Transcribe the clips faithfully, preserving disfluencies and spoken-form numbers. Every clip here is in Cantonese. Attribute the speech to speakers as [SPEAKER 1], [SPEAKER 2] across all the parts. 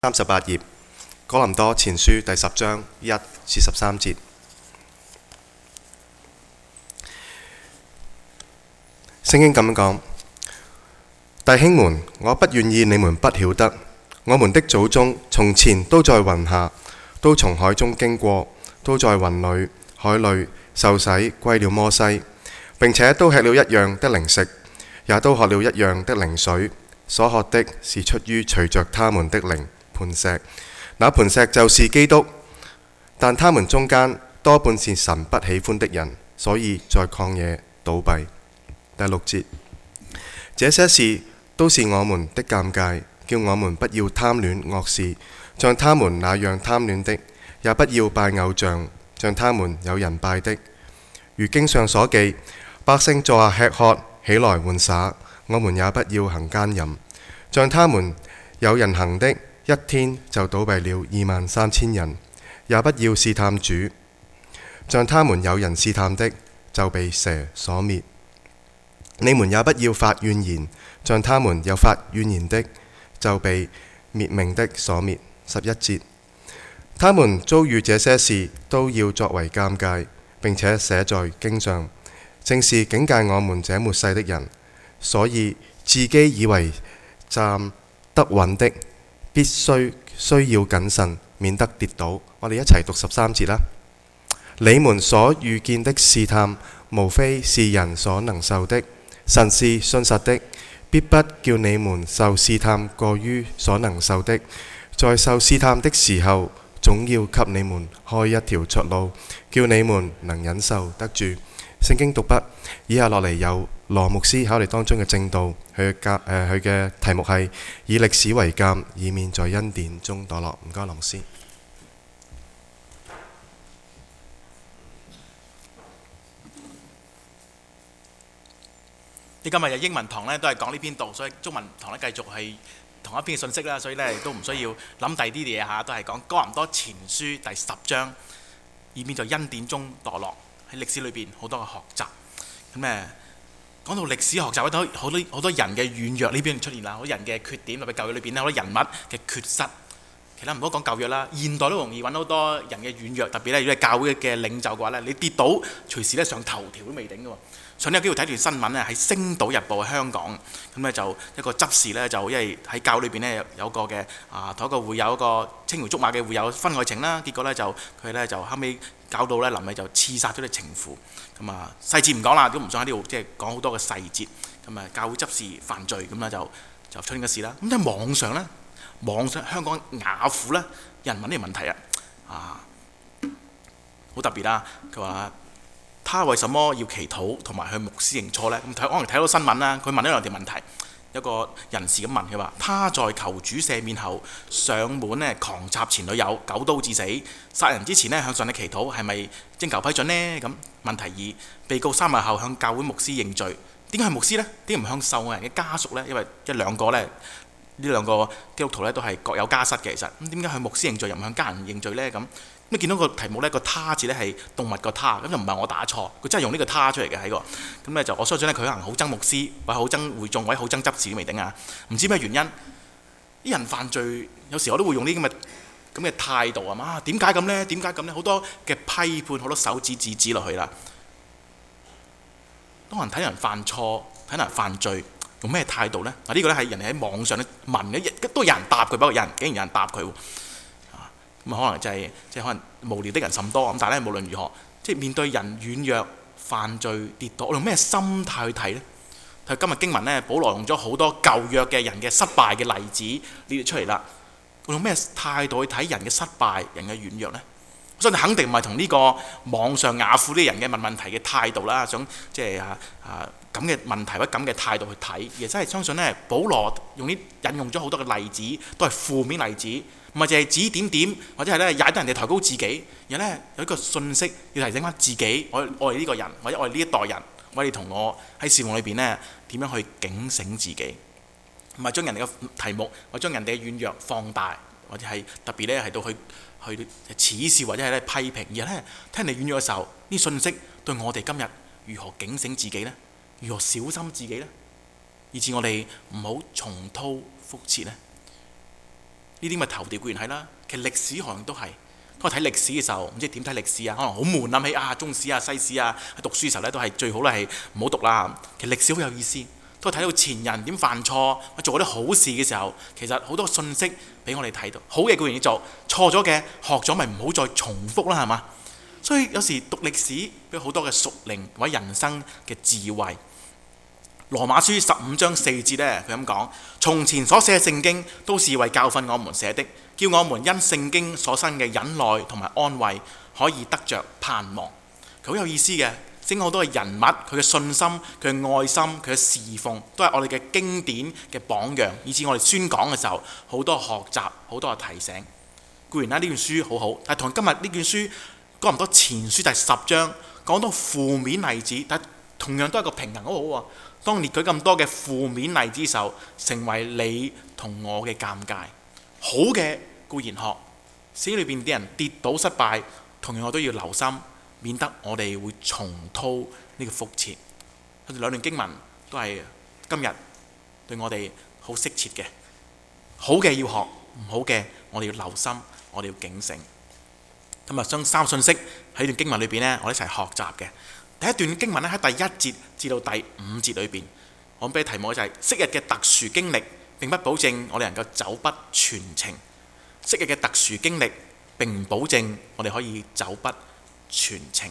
[SPEAKER 1] 三十八頁，哥林多前書第十章一至十三節。聖經咁樣講：弟兄們，我不願意你們不曉得，我們的祖宗從前都在雲下，都從海中經過，都在雲裏、海裏受洗歸了摩西，並且都吃了一樣的靈食，也都喝了一樣的靈水，所喝的是出於隨着他們的靈磐石，那磐石就是基督。但他們中間多半是神不喜歡的人，所以在曠野倒閉。第六節，這些事都是我們的鑑戒，叫我們不要貪戀惡事，像他們那樣貪戀的；也不要拜偶像，像他們有人拜的。如經上所記，百姓坐下吃喝，起來玩耍，我們也不要行奸淫，像他們有人行的。一天就倒閉了二萬三千人，也不要試探主，像他們有人試探的，就被蛇所滅。你們也不要發怨言，像他們有發怨言的，就被滅命的所滅。十一節，他們遭遇這些事，都要作為鑑戒，並且寫在經上，正是警戒我們這末世的人。所以自己以為站得穩的，必須需要謹慎，免得跌倒。我哋一齊讀十三節啦。你們所遇見的試探，無非是人所能受的。神是信實的，必不叫你們受試探過於所能受的。在受試探的時候，總要給你們開一條出路，叫你們能忍受得住。聖經讀畢，以下落嚟有羅牧師考慮當中嘅正道，佢嘅誒佢嘅題目係以歷史為鑑，以免在恩典中墮落。唔該，羅牧師。
[SPEAKER 2] 你今日嘅英文堂咧都係講呢篇道，所以中文堂咧繼續係同一篇嘅信息啦，所以咧都唔需要諗第二啲嘢嚇，都係講哥林多前書第十章，以免在恩典中墮落。喺歷史裏邊好多嘅學習，咁誒講到歷史學習，好多好多好多人嘅軟弱呢邊出現啦，好多人嘅缺點，特別舊約裏邊咧好多人物嘅缺失。其他唔好講舊約啦，現代都容易揾到好多人嘅軟弱，特別咧如果係教會嘅領袖嘅話咧，你跌倒隨時咧上頭條都未定嘅喎。上年有機會睇段新聞咧，喺《星島日報》香港，咁咧就一個執事咧就因為喺教裏邊咧有個嘅啊同一個會友一個青梅竹馬嘅會友婚外情啦，結果咧就佢咧就後尾搞到咧臨尾就刺殺咗啲情婦，咁啊細節唔講啦，都唔想喺呢度即係講好多嘅細節，咁啊教會執事犯罪，咁咧就就出現嘅事啦。咁喺網上咧，網上香港雅虎咧有人問呢個問題啊，啊好特別啦，佢話，他為什麼要祈禱同埋向牧師認錯呢？咁睇可能睇到新聞啦，佢問咗兩條問題。有個人士咁問佢話：他在求主赦免後上門咧狂插前女友，九刀致死；殺人之前咧向上帝祈禱，係咪徵求批准呢？咁問題二，被告三日後向教會牧師認罪，點解係牧師呢？點解唔向受害人嘅家屬呢？因為一兩個咧，呢兩個基督徒咧都係各有家室嘅，其實咁點解向牧師認罪又唔向家人認罪呢？咁咁你見到個題目呢，個他字呢係動物個他，咁就唔係我打錯，佢真係用呢個他出嚟嘅喺個，咁咧就我相信呢，佢可能好憎牧師，或者好憎會眾，或者好憎執事都未定啊，唔知咩原因。啲人犯罪有時我都會用啲咁嘅咁嘅態度啊嘛，點解咁呢？點解咁呢？好多嘅批判，好多手指指指落去啦。當人睇人犯錯，睇人犯罪，用咩態度呢？嗱、這、呢個咧係人哋喺網上咧問嘅，都有人答佢，不過有人竟然有人答佢。咁可能就係、是、即係可能無聊的人甚多咁，但係咧無論如何，即係面對人軟弱、犯罪、跌倒，我用咩心態去睇呢？睇今日經文咧，保羅用咗好多舊約嘅人嘅失敗嘅例子列出嚟啦。我用咩態度去睇人嘅失敗、人嘅軟弱呢？我相信肯定唔係同呢個網上雅虎啲人嘅問問題嘅態度啦，想即係啊啊咁嘅問題或者咁嘅態度去睇，而真係相信咧，保羅用啲引用咗好多嘅例子，都係負面例子，唔係淨係指點點或者係咧踩到人哋抬高自己，而咧有一個信息要提醒翻自己，我我哋呢個人或者我哋呢一代人，我哋同我喺事務裏邊咧點樣去警醒自己，唔係將人哋嘅題目或者將人哋嘅軟弱放大，或者係特別咧係到去。去恥笑或者係咧批評，而咧聽你軟弱嘅時候，呢信息對我哋今日如何警醒自己呢？如何小心自己呢？以致我哋唔好重蹈覆轍呢？ 呢啲咁嘅頭條固然係啦，其實歷史學都係。當我睇歷史嘅時候，唔知點睇歷史啊，可能好悶，諗起啊中史啊西史啊，喺讀書嘅時候咧都係最好咧係唔好讀啦。其實歷史好有意思，當我睇到前人點犯錯，做嗰啲好事嘅時候，其實好多信息俾我哋睇到。好嘅固然要做，錯咗嘅學咗咪唔好再重複啦，係嘛？所以有時讀歷史俾好多嘅屬靈或者人生嘅智慧。羅馬書十五章四節呢，佢咁講：從前所寫嘅聖經都是為教訓我們寫的，叫我們因聖經所生嘅忍耐同埋安慰，可以得着盼望。佢好有意思嘅，整好多嘅人物，佢嘅信心、佢嘅愛心、佢嘅侍奉，都係我哋嘅經典嘅榜樣，以至我哋宣講嘅時候，好多學習，好多嘅提醒。固然啦，呢卷書好好，但係同今日呢卷書哥林多前書第十章講到負面例子，但同樣都係個平衡，好好喎。當列舉咁多嘅負面例子時候，成為你同我嘅鑑戒。好嘅固然學，聖經裏邊啲人跌倒失敗，同樣我都要留心，免得我哋會重蹈呢個覆轍。兩段經文都係今日對我哋好適切嘅。好嘅要學，唔好嘅我哋要留心，我哋要警醒。咁啊，將三信息喺段經文裏邊呢，我哋一齊學習嘅。第一段經文咧喺第一節至到第五節裏邊，我俾嘅題目就係、是、昔日嘅特殊經歷並不保證我哋能夠走不全程。昔日嘅特殊經歷並唔保證我哋可以走不全程。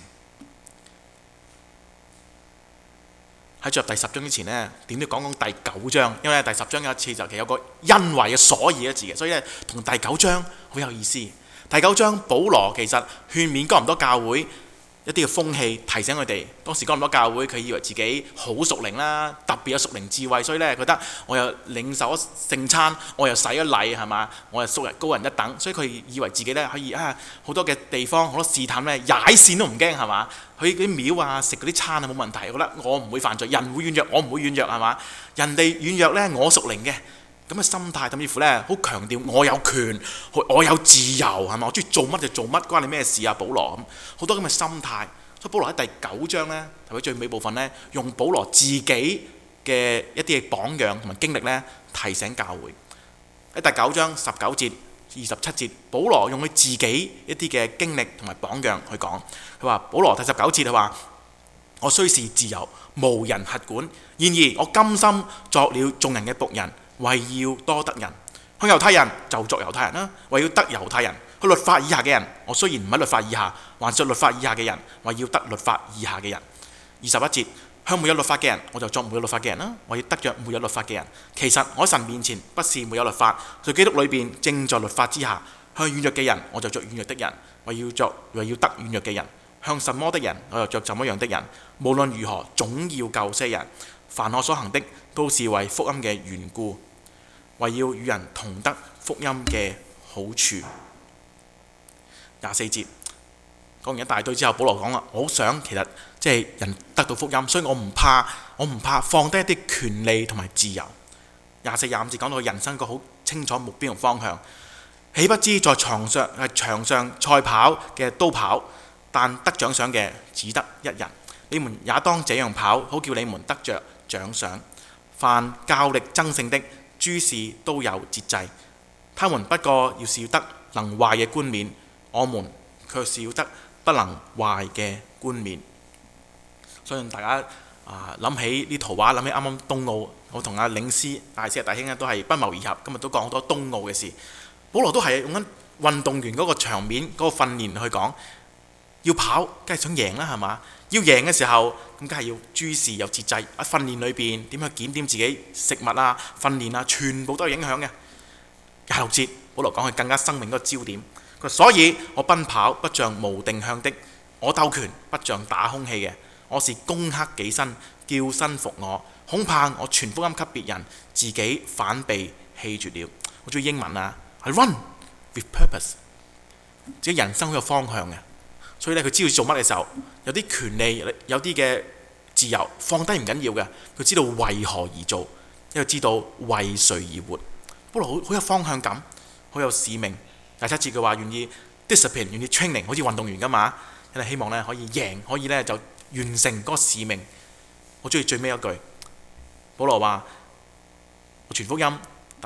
[SPEAKER 2] 喺進入第十章之前呢，點都講講第九章，因為第十章有一次就其實有個因為嘅所以一字嘅，所以咧同第九章好有意思。第九章保羅其實勸勉哥林多教會一啲嘅風氣，提醒佢哋。當時哥林多教會佢以為自己好屬靈啦，特別有屬靈智慧，所以咧覺得我又領受咗聖餐，我又洗咗禮，係嘛？我又高人高人一等，所以佢以為自己咧可以啊好多嘅地方好多試探咧踩線都唔驚，係嘛？去嗰啲廟啊食嗰啲餐啊冇問題，我覺得我唔會犯罪，人會軟弱，我唔會軟弱，係嘛？人哋軟弱咧，我屬靈嘅。咁嘅心態，甚至乎咧好強調我有權，我有自由，係嘛？我中意做乜就做乜，關你咩事啊？保羅咁好多咁嘅心態，所以保羅喺第九章咧，同埋最尾部分咧，用保羅自己嘅一啲嘅榜樣同埋經歷咧，提醒教會。喺第九章十九節、二十七節，保羅用佢自己一啲嘅經歷同埋榜樣去講。佢話保羅第十九節佢話：我雖是自由，無人轄管，然而我甘心作了眾人嘅僕人。為要多得人，向猶太人就作猶太人啦；為要得猶太人，去律法以下嘅人，我雖然唔喺律法以下，還是律法以下嘅人，為要得律法以下嘅人。二十一節，向沒有律法嘅人，我就作沒有律法嘅人啦；為要得着沒有律法嘅人。其實我喺神面前不是沒有律法，在基督裏邊正在律法之下。向軟弱嘅人，我就作軟弱的人，為要作為要得軟弱嘅人。向什麼的人，我就作怎麼樣的人。無論如何，總要救些人。凡我所行的，都是為福音嘅緣故。為要與人同得福音嘅好處。廿四節講完一大堆之後，保羅講啦：我好想其實即係人得到福音，所以我唔怕，我唔怕放低一啲權利同埋自由。廿四、廿五節講到佢人生個好清楚目標同方向。豈不知在場上係場上賽跑嘅都跑，但得獎賞嘅只得一人。你們也當這樣跑，好叫你們得着獎賞。凡較力爭勝的，諸事都有節制，他們不過要是要得能壞嘅冠冕，我們卻是要得不能壞嘅冠冕。相信大家啊諗起呢圖畫，諗起啱啱東奧，我同阿領師大師大兄咧都係不謀而合，今日都講好多東奧嘅事。保羅都係用緊運動員嗰個場面嗰、嗰個訓練去講，要跑梗係想贏啦，係嘛？要贏嘅時候，咁梗係要諸事有節制。喺訓練裏邊點去檢點自己食物啊、訓練啊，全部都有影響嘅。廿六節，保羅講佢更加生命嗰個焦點。佢話：所以我奔跑不像無定向的，我鬥拳不像打空氣嘅，我是攻克己身，叫身服我。恐怕我傳福音給別人，自己反被棄絕了。我中意英文啊，係 run with purpose， 自己人生好有方向嘅。所以咧，佢知道做乜嘅時候，有啲權利，有啲嘅自由，放低唔緊要嘅。佢知道為何而做，因為知道為誰而活。保羅好好有方向感，好有使命。第七節佢話願意 discipline， 願意 training， 好似運動員㗎嘛。因為希望咧可以贏，可以咧就完成嗰個使命。我中意最尾一句，保羅話：我傳福音，但係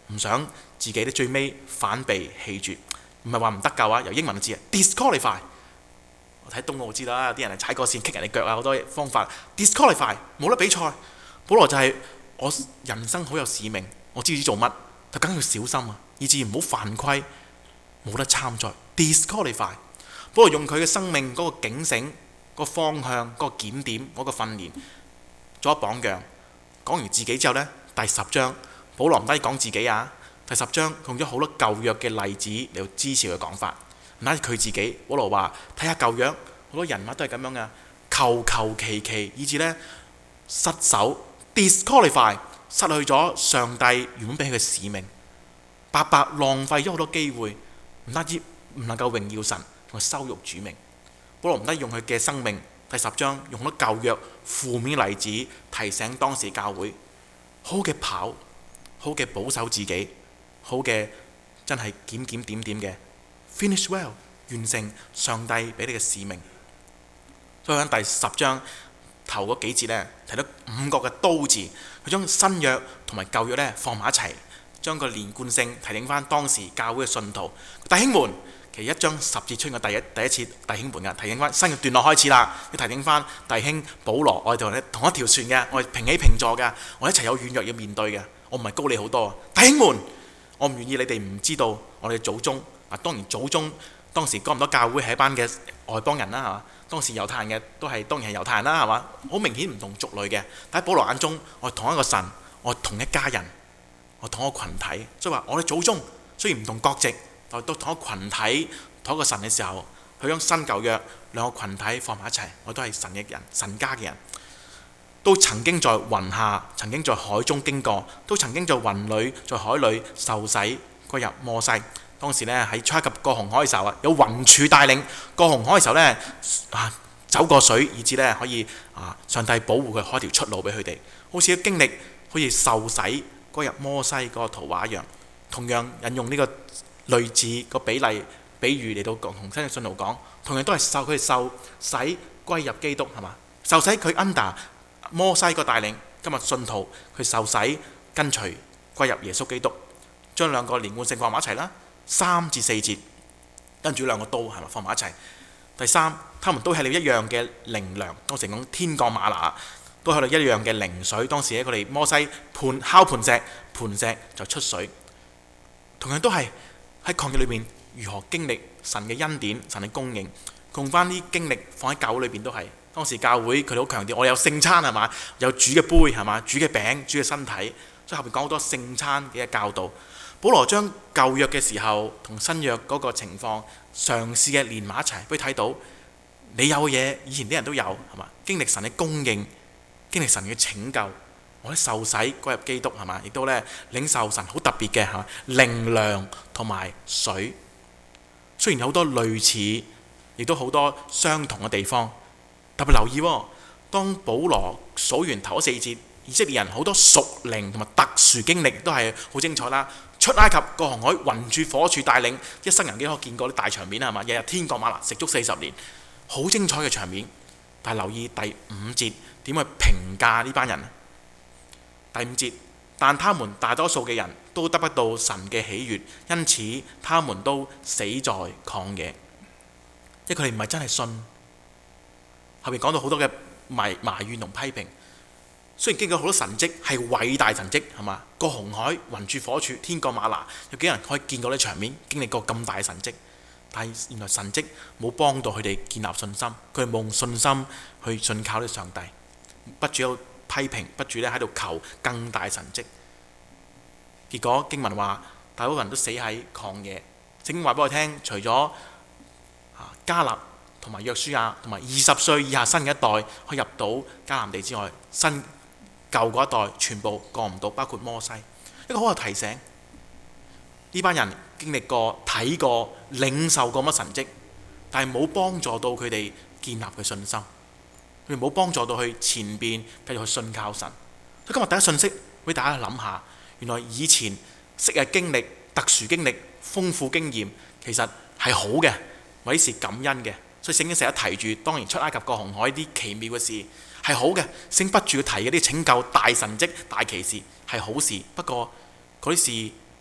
[SPEAKER 2] 唔想自己咧最尾反被棄絕，唔係話唔得救啊，由英文嘅字啊 disqualify。我睇東奧知道啦，有啲人係踩過線，棘人哋腳啊，好多方法 disqualify 冇得比賽。保羅就係、是、我人生好有使命，我知唔知做乜，就梗要小心啊，以至唔好犯規，冇得參賽 disqualify。保羅用佢嘅生命嗰個警醒、嗰個方向、嗰、嗰個檢點、嗰個訓練做一榜樣。講完自己之後呢，第十章保羅唔單止講自己啊，第十章用咗好多舊約嘅例子嚟到支持佢嘅講法。唔單止佢自己，保羅話睇下舊約好多人物都係咁樣嘅，求求其其，以至呢失手 disqualify， 失去咗上帝原本俾佢嘅使命，白白浪費咗好多機會，唔單止唔能夠榮耀神，同埋羞辱主名。保羅唔單止用佢嘅生命，第十章用咗舊約負面例子提醒當時教會，好嘅跑，好嘅保守自己，好嘅真係檢檢點點嘅。Finish well， 完成上帝俾你嘅使命。所以喺第十章頭嗰幾節呢，提到五個嘅都字，佢將新約同埋舊約呢放埋一齊，將個連貫性提醒翻當時教會嘅信徒。弟兄們，其實一章十節出現嘅第一第一次弟兄們嘅提醒翻新嘅段落開始啦，要提醒翻弟兄保羅，我哋同你同一條船嘅，我哋平起平坐嘅，我哋一齊有軟弱要面對嘅，我唔係高你好多，弟兄們，我唔願意你哋唔知道我哋祖宗。啊，當然祖宗當時哥林多教會係一班嘅外邦人啦，係嘛？當時猶太人嘅都係當然係猶太人啦，係嘛？好明顯唔同族類嘅，但喺保羅眼中，我係同一個神，我係同一家人，我同一個群體。所以話我哋祖宗雖然唔同國籍，但都同一個群體、同一個神嘅時候，佢將新舊約兩個群體放埋一齊，我都係神嘅人、神家嘅人，都曾經在雲下，曾經在海中經過，都曾經在雲裏、在海裏受洗歸入摩西。當時咧喺出埃及過紅海嘅時候啊，有雲柱帶領過紅海嘅時候咧啊，走過水，以至咧可以啊上帝保護佢，開條出路俾佢哋。好似經歷好似受洗歸入摩西嗰個圖畫一樣，同樣引用呢個類似個比例比喻嚟到同新嘅信徒講，同樣都係受佢哋受洗歸入基督係嘛？受洗佢 under 摩西個帶領，今日信徒佢受洗跟隨歸入耶穌基督，將兩個連貫性放埋一齊啦。三至四節，跟住兩個刀係咪放埋一齊？第三，他們都係了一樣嘅靈糧，當時講天降嗎哪，都係了一樣嘅靈水。當時咧佢哋摩西盤敲盤石，盤石就出水。同樣都係喺曠野裏面如何經歷神嘅恩典、神嘅供應，用翻啲經歷放喺教會裏邊都係。當時教會佢哋好強調，我哋有聖餐係嘛，有主嘅杯係嘛，主嘅餅、主嘅身體，所以後邊講好多聖餐嘅教導。保羅將舊約嘅時候同新約嗰個情況嘗試嘅連埋一齊，俾佢睇到你有嘢，以前啲人都有係嘛？經歷神嘅供應，經歷神嘅拯救，我哋受洗歸入基督係嘛？亦都咧領受神好特別嘅係嘛靈糧同埋水。雖然有好多類似，亦都好多相同嘅地方。特別留意喎，當保羅數完頭四節，以色列人好多屬靈同埋特殊經歷都係好精彩啦。出埃及過紅海，雲柱火柱帶領，一生人幾可見過啲大場面係嘛？日日天降嗎哪，食足四十年，好精彩嘅場面。但係留意第五節點去評價呢班人？第五節，但他們大多數嘅人都得不到神嘅喜悅，因此他們都死在曠野。因為佢哋唔係真係信。後面講到好多嘅埋埋怨同批評。雖然經過好多神蹟，係偉大神蹟係嘛？過紅海、雲柱火柱、天降嗎哪，有幾人可以見過呢場面，經歷過咁大神蹟？但係原來神蹟冇幫到佢哋建立信心，佢哋冇用信心去信靠呢上帝，不住喺度批評，不住咧喺度求更大神蹟。結果經文話，大部分人都死喺曠野。聖經話俾我聽，除咗啊迦勒同埋約書亞同埋二十歲以下新嘅一代可以入到迦南地之外，新舊嗰一代全部過唔到，包括摩西。一個好有提醒，呢班人經歷過、睇過、領受過乜神蹟，但係冇幫助到佢哋建立嘅信心，佢哋冇幫助到佢前邊繼續去信靠神。所以今日第一信息俾大家諗下，原來以前昔日經歷、特殊經歷、豐富經驗，其實係好嘅，為是感恩嘅。所以聖經成日提住，當然出埃及過紅海啲奇妙嘅事係好嘅，聖經不住要提嗰啲拯救大神蹟、大奇事係好事。不過嗰啲事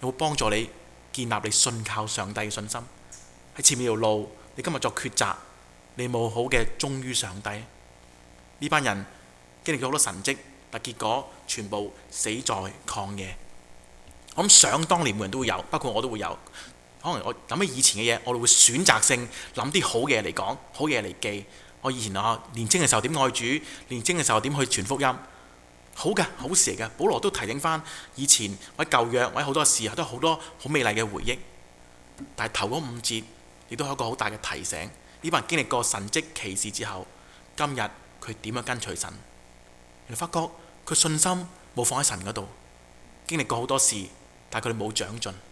[SPEAKER 2] 有冇幫助你建立你信靠上帝嘅信心？喺前面條路，你今日作抉擇，你有冇好嘅忠於上帝？呢班人經歷咗好多神蹟，但結果全部死在曠野。我諗想當年每人都會有，包括我都會有。可能我諗起以前嘅嘢，我哋會選擇性諗啲好嘅嘢嚟講，好嘢嚟記。我以前啊年青嘅時候點愛主，年青嘅時候點去傳福音，好嘅，好事嚟嘅。保羅都提醒翻以前或者舊約或者好多事，都好多好美麗嘅回憶。但係頭嗰五節亦都係一個好大嘅提醒。呢班人經歷過神蹟奇事之後，今日佢點樣跟隨神？你發覺佢信心冇放喺神嗰度，經歷過好多事，但係佢哋冇長進。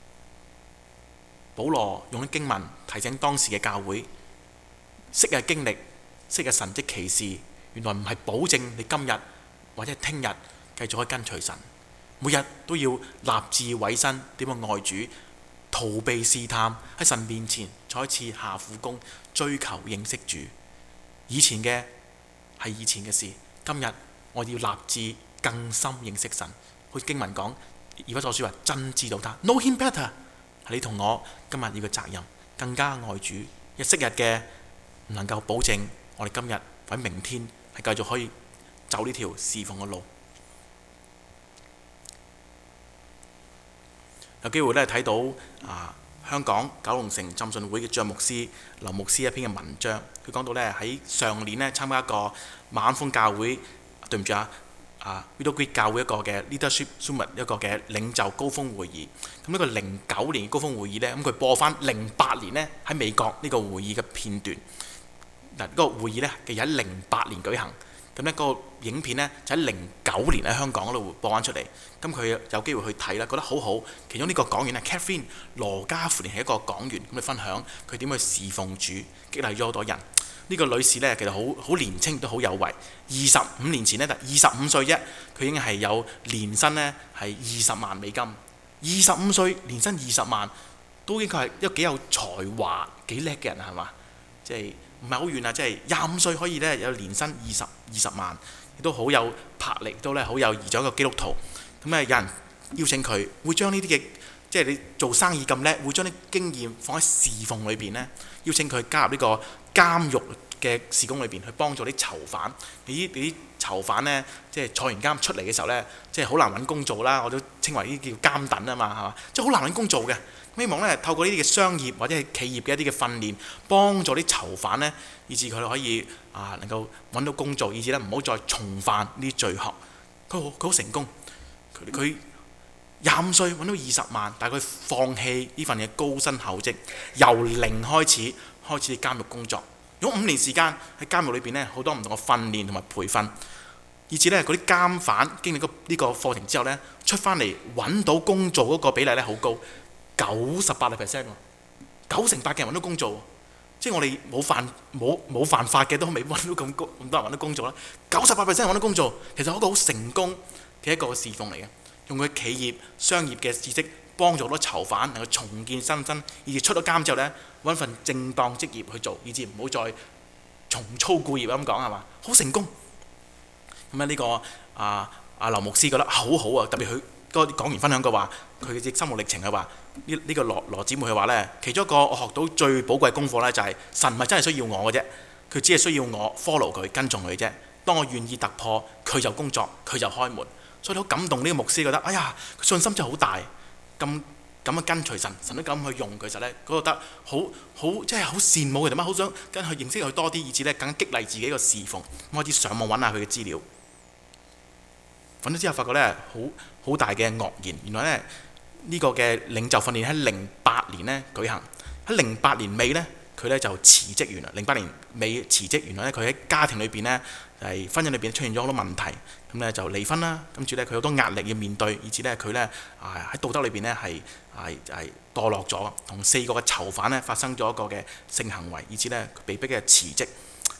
[SPEAKER 2] 保羅用啲經文提醒當時嘅教會，昔日經歷、昔日神蹟奇事，原來唔係保證你今日或者聽日繼續可以跟隨神。每日都要立志委身，點樣愛主，逃避試探，喺神面前再一次下苦功，追求認識主。以前嘅係以前嘅事，今日我哋要立志更深認識神。好似經文講，以弗所書話真知道他 ，know him better。係你同我今日要嘅責任，更加愛主。一昔日嘅唔能夠保證我哋今日或者明天係繼續可以走呢條侍奉嘅路。有機會咧睇到啊香港九龍城浸信會嘅張牧師劉牧師一篇嘅文章，佢講到咧喺上年咧參加一個馬鞍峰教會，對唔住啊啊 Widow Creek 教會一個嘅 Leadership Summit 一個嘅領袖高峰會議。咁呢個零九年嘅高峰會議咧，咁佢播翻零八年咧喺美國呢個會議嘅片段。嗱，呢個會議咧其實喺零八年舉行。咁呢個影片呢，就喺零九年喺香港嗰度播翻出嚟，咁佢有機會去睇啦，覺得好好。其中呢個講員係 Catherine 羅家芙蓮係一個講員，咁去分享佢點去侍奉主，激勵咗好多人。呢、這個女士呢，其實好好年青，都好有為。二十五年前呢，二十五歲啫，佢已經係有年薪呢係二十萬美金。二十五歲年薪二十萬，都應該係一個幾有才華、幾叻嘅人係嘛？即係。唔係好遠啊！即係廿五歲可以咧有年薪二十二十萬，亦都好有魄力，都咧好有義咗一個基督徒。咁咧有人邀請佢，會將呢啲嘅即係你做生意咁叻，會將啲經驗放喺侍奉裏邊咧，邀請佢加入呢個監獄嘅事工裏邊，去幫助啲囚犯。你啲你啲囚犯咧，即係坐完監出嚟嘅時候咧，即係好難揾工做啦。我都稱為呢啲叫監躉啊嘛，係嘛？即係好難揾工做嘅。希望咧透過呢啲嘅商業或者係企業嘅一啲嘅訓練，幫助啲囚犯呢，以致佢哋可以啊能夠揾到工作，以致咧唔好再重犯呢啲罪行。佢好佢好成功，佢佢廿五歲揾到二十萬，但係佢放棄呢份嘅高薪厚職，由零開始開始監獄工作，用五年時間喺監獄裏邊呢，好多唔同嘅訓練同埋培訓，以致咧嗰啲監犯經歷過呢個課程之後呢，出翻嚟揾到工作嗰個比例咧好高。九十八個 percent 喎，九成八嘅人揾到工做，即係我哋冇犯冇冇犯法嘅都未揾到咁高咁多人揾到工做啦。九十八 percent 揾到工做，其實係一個好成功嘅一個侍奉嚟嘅，用佢企業商業嘅知識幫助好多囚犯能夠重建身心，以至出咗監之後呢，揾份正當職業去做，以至唔好再重操故業咁講係嘛，好成功。咁咧呢個啊啊劉牧師覺得好好啊，特別佢。個講完分享嘅話，佢嘅心路歷程係話呢呢個羅羅姊妹佢話呢，其中一個我學到最寶貴功課呢，就係神唔係真係需要我嘅啫，佢只係需要我 follow 佢跟從佢啫。當我願意突破，佢就工作，佢就開門。所以好感動呢個牧師覺得，哎呀，佢信心真係好大，咁咁樣跟隨神，神都咁去用佢實呢，佢覺得好好即係好羨慕佢哋乜，好想跟佢認識佢多啲，以至呢更加激勵自己個侍奉。咁開始上網揾下佢嘅資料。揾咗之後，發覺咧好好大嘅愕然。原來咧呢、這個嘅領袖訓練喺零八年咧舉行，喺零八年尾咧佢咧就辭職完啦。零八年尾辭職，原來咧佢喺家庭裏邊咧係婚姻裏邊出現咗好多問題，咁咧就離婚啦。跟住咧佢好多壓力要面對，以至咧佢咧啊喺道德裏邊咧係係係墮落咗，同四個嘅囚犯咧發生咗一個嘅性行為，以至咧被逼嘅辭職。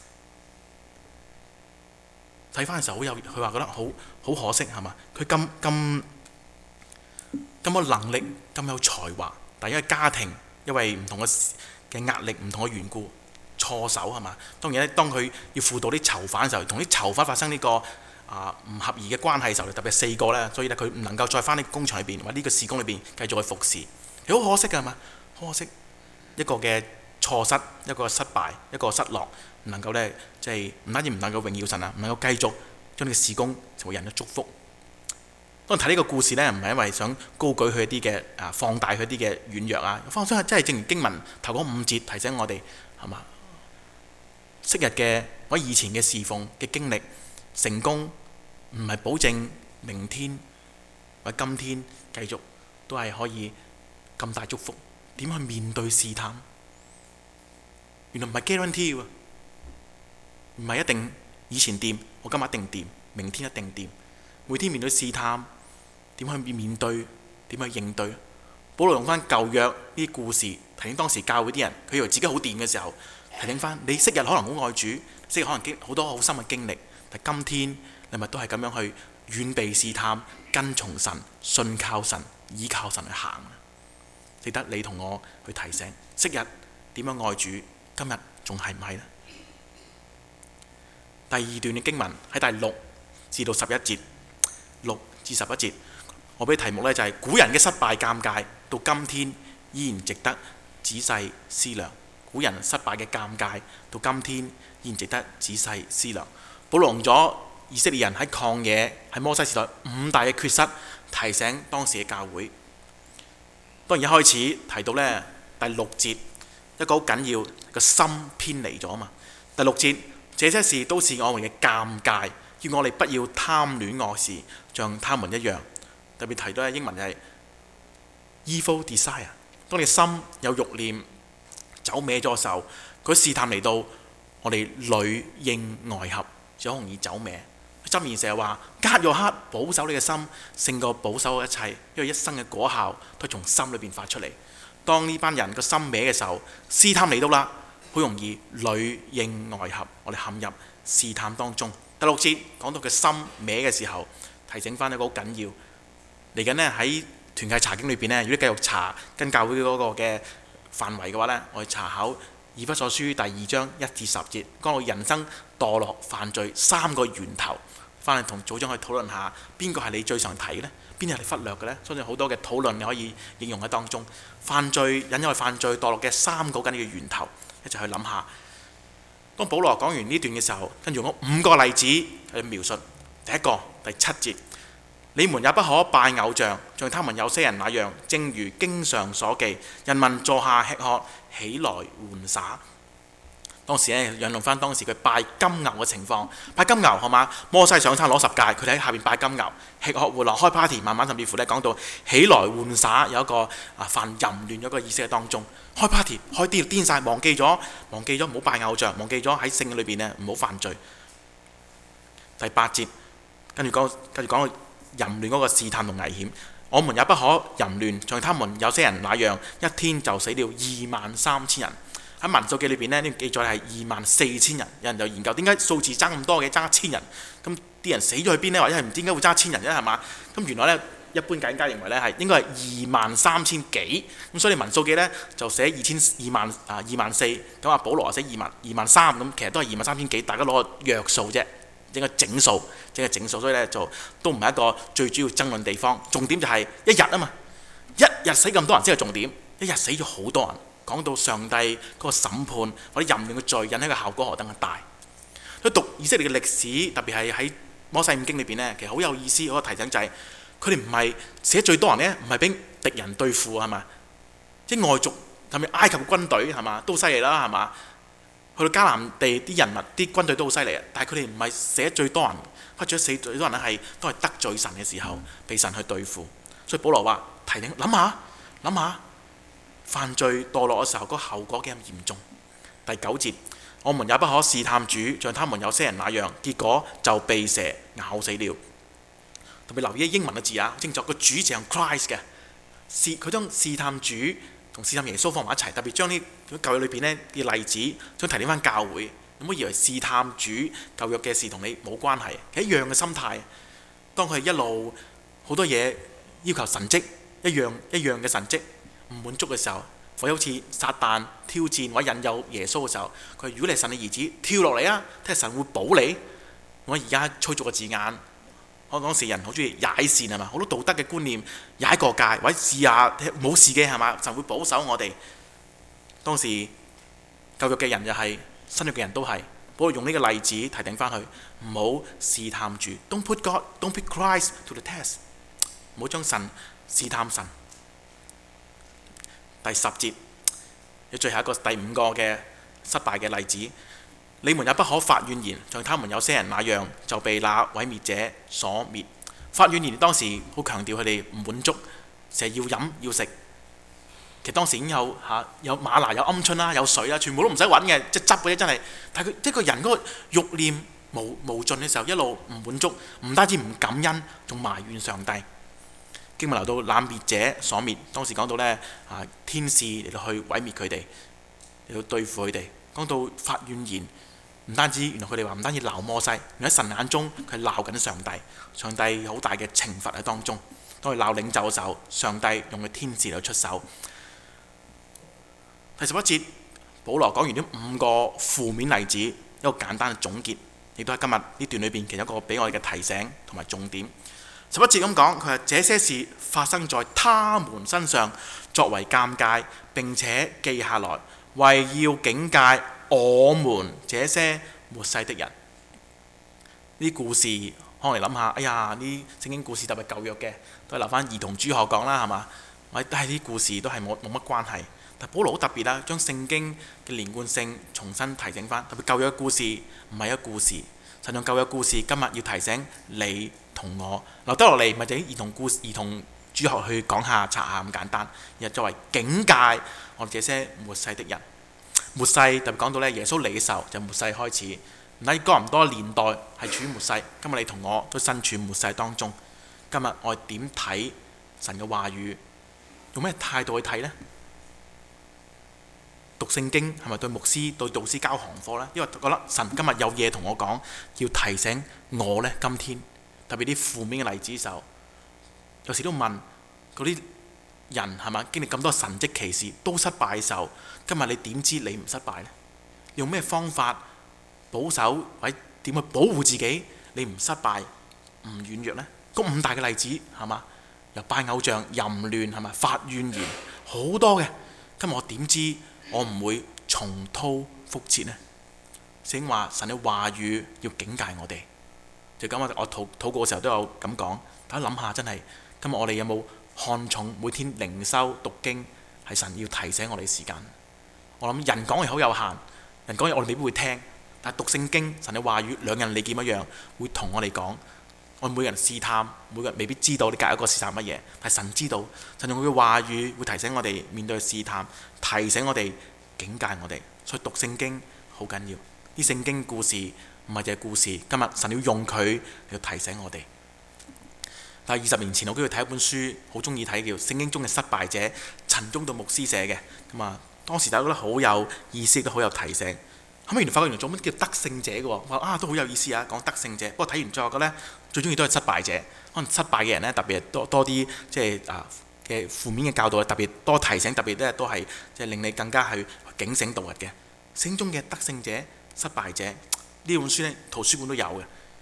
[SPEAKER 2] 睇翻嘅時候好有，佢話覺得好好可惜係嘛？佢咁咁咁有能力，咁有才華，但因為家庭因為唔同嘅嘅壓力、唔同嘅緣故，錯手係嘛？當然咧，當佢要輔導啲囚犯嘅時候，同啲囚犯發生呢個啊唔合宜嘅關係嘅時候，特別係四個咧，所以咧佢唔能夠再翻呢個工場裏邊或者呢個事工裏邊繼續去服侍。係好可惜㗎，係嘛？好可惜一個嘅錯失，一個失敗，一個失落，唔能夠咧即係唔單止唔能夠榮耀神啊，唔能夠繼續將呢個事工成為人嘅祝福。當然睇呢個故事咧，唔係因為想高舉佢一啲嘅啊放大佢一啲嘅軟弱啊，放心係真係正如經文頭嗰五節提醒我哋係嘛？昔日嘅或者以前嘅侍奉嘅經歷成功，唔係保證明天或者今天繼續都係可以咁大祝福。點去面對試探？原來唔係 guarantee 喎，唔係一定以前掂，我今日一定掂，明天一定掂。每天面對試探，點去面對？點去應對？保羅用翻舊約呢啲故事提醒當時教會啲人，佢以為自己好掂嘅時候，提醒翻你昔日可能好愛主，昔日可能經好多好深嘅經歷，但今天你咪都係咁樣去遠避試探，跟從神，信靠神，依靠神去行。值得你同我去提醒，昔日點樣愛主，今日仲係唔係呢？第二段嘅經文喺第六至到十一節，六至十一節，我俾題目呢就係古人嘅失敗尷尬，到今天依然值得仔細思量。古人失敗嘅尷尬，到今天依然值得仔細思量。保羅用咗以色列人喺曠野喺摩西時代五大嘅缺失，提醒當時嘅教會。當然一開始提到呢，第六節一個好緊要，個心偏離咗嘛。第六節，這些事都是我們嘅尷尬，叫我哋不要貪戀惡事，像他們一樣。特別提到嘅英文就係 evil desire。當你心有慾念走歪咗嘅時候，佢試探嚟到，我哋裏應外合，就好容易走歪。箴言成日話，guard your heart，保守你嘅心勝過保守一切，因為一生嘅果效都係從心裏邊發出嚟。當呢班人個心歪嘅時候，試探嚟到啦，好容易裏應外合，我哋陷入試探當中。第六節講到佢心歪嘅時候，提醒翻一個好緊要。嚟緊呢，喺團契查經裏邊呢，如果繼續查跟教會嗰個嘅範圍嘅話呢，我哋查考以弗所書第二章一至十節，講到人生墮落犯罪三個源頭。翻嚟同組長去討論下，邊個係你最常睇呢？邊啲係你忽略嘅呢？相信好多嘅討論你可以應用喺當中。犯罪引誘犯罪墮落嘅三個緊要嘅源頭，一齊去諗下。當保羅講完呢段嘅時候，跟住用五個例子去描述。第一個第七節，你們也不可拜偶像，像他們有些人那樣，正如經上所記，人民坐下吃喝，起來玩耍。當時咧引用翻當時佢拜金牛嘅情況，拜金牛係嘛？摩西上山攞十戒，佢哋喺下邊拜金牛，吃喝玩樂開 party， 慢慢甚至乎咧講到起來玩耍，有一個啊犯淫亂嗰個意識喺當中，開 party 開啲癲晒，忘記咗忘記咗唔好拜偶像，忘記咗喺聖裏邊咧唔好犯罪。第八節跟住講跟住講到淫亂嗰個試探同危險，我們也不可淫亂，像他們有些人那樣，一天就死了二萬三千人。喺民數記裏邊呢，呢記載係二萬四千人。有人就研究點解數字爭咁多嘅，爭一千人。咁啲人死咗去邊呢？或者係唔知點解會爭一千人咧？係嘛？咁原來呢，一般解經家認為呢係應該係二萬三千幾。咁所以民數記呢就寫二千二萬啊二萬四。咁啊保羅寫二萬二萬三。咁其實都係二萬三千幾。大家攞個約數啫，應該整數，整係整數。所以呢，就都唔係一個最主要爭論地方。重點就係一日啊嘛，一日死咁多人先係重點。一日死咗好多人。講到上帝嗰個審判或者淫亂嘅罪引起嘅效果何等嘅大。佢讀以色列嘅歷史，特別係喺摩西五經裏邊呢，其實好有意思。嗰個提醒就係佢哋唔係死最多人呢，唔係俾敵人對付係嘛？即係外族甚至埃及軍隊係嘛都犀利啦係嘛？去到迦南地啲人物啲軍隊都好犀利啊，但係佢哋唔係死最多人，或者死最多人咧係都係得罪神嘅時候被神去對付。所以保羅話提醒諗下諗下。犯罪墮落嘅時候，嗰個後果幾咁嚴重。第九節，我們也不可試探主，像他們有些人那樣，結果就被蛇咬死了。特別留意英文嘅字啊，清楚個主字係 Christ 嘅，試佢將試探主同試探耶穌放埋一齊，特別將呢舊約裏邊呢啲例子，想提點翻教會。唔好以為試探主舊約嘅事同你冇關係，係一樣嘅心態。當佢一路好多嘢要求神蹟，一樣一樣嘅神蹟。唔滿足嘅時候，或者好似撒旦挑戰或者引誘耶穌嘅時候，佢話：如果你係神嘅兒子，跳落嚟啊！睇下神會保你。 我而家粗俗嘅字眼，我講時人好中意踩線係嘛，好多道德嘅觀念踩過界，或者試下冇事嘅係嘛，神會保守我哋。當時舊約嘅人又係，新約嘅人都係，保羅用呢個例子提醒翻佢，唔好試探主 ，Don't put God, don't put Christ to the test， 唔好將神試探神。第十節，最後一個第五個嘅失敗嘅例子。你們也不可發怨言，像他們有些人那樣，就被那毀滅者所滅。發怨言當時好強調佢哋唔滿足，成日要飲要食。其實當時已經有嚇、啊、有馬拿有鵪鶉啦，有水啦，全部都唔使揾嘅，即係執嘅啫，真係。但係佢一個人嗰個慾念無無盡嘅時候，一路唔滿足，唔單止唔感恩，仲埋怨上帝。經文留到那滅者所滅，當時講到呢，啊天使嚟到去毀滅佢哋，嚟到對付佢哋。講到發怨言。唔單止，原來佢哋話唔單止鬧摩西，原來喺神眼中佢係鬧緊上帝。上帝有好大嘅懲罰喺當中。當佢鬧領袖嘅時候，上帝用佢天使嚟出手。第十一節，保羅講完呢五個負面例子，一個簡單嘅總結，亦都係今日呢段裏邊其中一個俾我哋嘅提醒同埋重點。十一節咁講，佢話這些事發生在他們身上，作為鑑戒，並且記下來，為要警戒我們這些末世的人。呢啲故事可能嚟諗下，哎呀，呢聖經故事特別舊約嘅，都係留翻兒童主學講啦，係嘛？或者係啲故事都係冇冇乜關係。但保羅好特別啦，將聖經嘅連貫性重新提醒翻。特別舊約嘅故事唔係一個故事，神用舊約故事今日要提醒你同我留得落嚟，唔係就啲兒童故事、兒童主學去講下、查下咁簡單，而係作為警戒我哋這些末世的人。末世特別講到咧，耶穌嚟嘅時候就末世開始。唔單止哥林多年代係處於末世，今日你同我都身處末世當中。今日我哋點睇神嘅話語？用咩態度去睇呢？讀聖經係咪對牧師對導師交行課呢？因為覺得神今日有嘢同我講，要提醒我呢。今天特別啲負面嘅例子嘅時候，有時都問嗰啲人係咪經歷咁多神蹟奇事都失敗嘅時候，今日你點知你唔失敗呢？用咩方法保守或者點去保護自己？你唔失敗唔軟弱呢？嗰五大嘅例子係嘛？由拜偶像、淫亂係咪發怨言好多嘅？今日我點知我唔會重蹈覆轍呢？聖經話神嘅話語要警戒我哋，就咁我我禱禱告嘅時候都有咁講。大家諗下，真係今日我哋有冇看重每天靈修讀經係神要提醒我哋時間？我諗人講嘢好有限，人講嘢我哋未必會聽，但係讀聖經神嘅話語兩刃利劍一樣，會同我哋講。我每個人試探，每個人未必知道你隔一個試探乜嘢，但係神知道，神用佢嘅話語會提醒我哋面對試探，提醒我哋警戒我哋。所以讀聖經好緊要，啲聖經故事唔係淨係故事，今日神要用佢嚟提醒我哋。但係二十年前我都要睇一本書，好中意睇叫《聖經中嘅失敗者》，陳忠道牧師寫嘅。咁啊，當時大家覺得好有意思，都好有提醒。後尾原來發覺原來做乜叫得勝者嘅喎，話啊都好有意思啊，講得勝者。不過睇完最後覺得最中意都係失敗者。可能失敗嘅人呢，特別多多啲即係啊嘅負面嘅教導，特別多提醒，特別咧都係即係令你更加去警醒度日嘅。聖經中嘅得勝者、失敗者呢本書呢，圖書館都有嘅。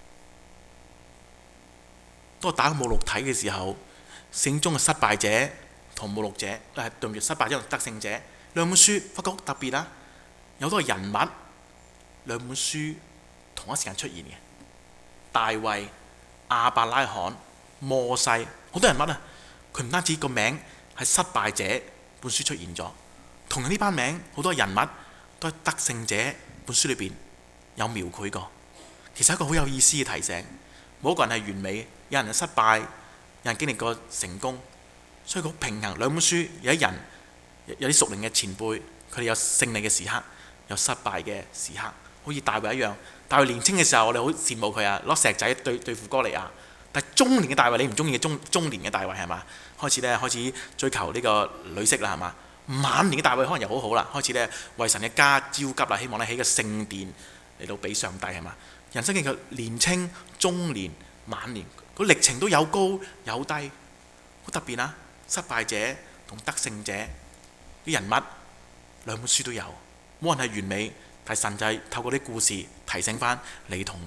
[SPEAKER 2] 當我打個目錄睇嘅時候，聖經中嘅失敗者同目錄者誒對唔住，失敗者同得勝者兩本書，發覺好特別啊！有好多人物。兩本書同一時間出現嘅，大衛、亞伯拉罕、摩西，好多人物啊！佢唔單止個名係失敗者本書出現咗，同樣呢班名好多人物都係得勝者本書裏邊有描繪過。其實一個好有意思嘅提醒，冇一個人係完美，有人係失敗，有人經歷過成功，所以好平衡。兩本書有一人有啲屬靈嘅前輩，佢哋有勝利嘅時刻，有失敗嘅時刻。好似大衛一樣，大衛年青嘅時候，我哋好羨慕佢啊，攞石仔對對付哥利亞。但係中年嘅大衛，你唔中意嘅中中年嘅大衛係嘛？開始咧開始追求呢個女色啦係嘛？晚年嘅大衛可能又好好啦，開始咧為神嘅家焦急啦，希望咧起個聖殿嚟到俾上帝係嘛？人生嘅年青、中年、晚年，個歷程都有高有低，好特別啊！失敗者同得勝者啲人物兩本書都有，冇人係完美。但神就係透過啲故事提醒翻你同我，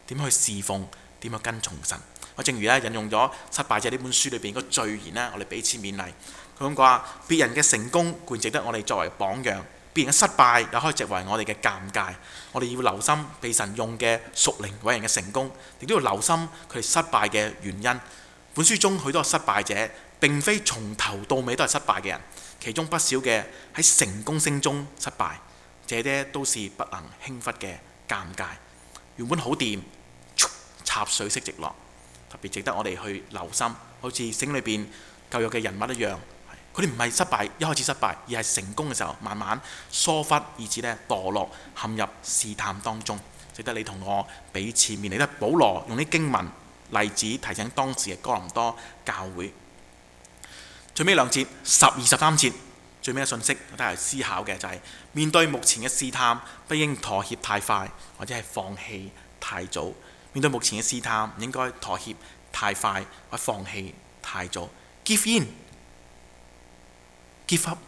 [SPEAKER 2] 點樣去侍奉，點樣跟從神。我正如咧引用咗《失敗者》呢本書裏邊嗰序言呢，我哋彼此勉勵。佢咁講話：別人嘅成功固然值得我哋作為榜樣，別人嘅失敗又可以作為我哋嘅鑑戒。我哋要留心被神用嘅屬靈偉人嘅成功，亦都要留心佢哋失敗嘅原因。本書中許多失敗者並非從頭到尾都係失敗嘅人，其中不少嘅喺成功聲中失敗，這啲都是不能輕忽嘅鑑戒。原本好掂，插水式直落，特別值得我哋去留心。好似聖經裏邊舊約嘅人物一樣，佢哋唔係失敗一開始失敗，而係成功嘅時候慢慢疏忽，以致咧墮落，陷入試探當中。值得你同我彼此勉勵。得保羅用啲經文例子提醒當時嘅哥林多教會。最尾兩節十二十三節最尾嘅信息，我哋係思考嘅就係、是、面對目前嘅試探，不應妥協太快，或者係放棄太早。面對目前嘅試探，唔應該妥協太快或者放棄太早。Give in，give up。